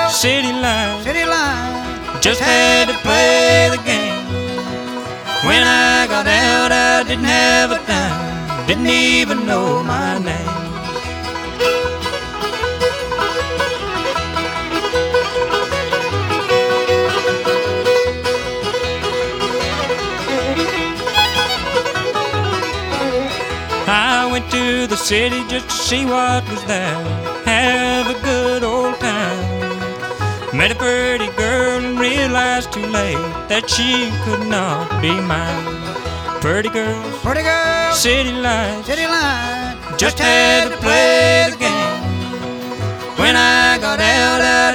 city life. City life. Just had to play the game. When I got out, I didn't have a dime, didn't even know my name. I went to the city just to see what was there, have a good old time. Met a pretty girl and realized too late that she could not be mine. Pretty girls, Pretty girl. city life, City life. just had to play the game. When I got out, I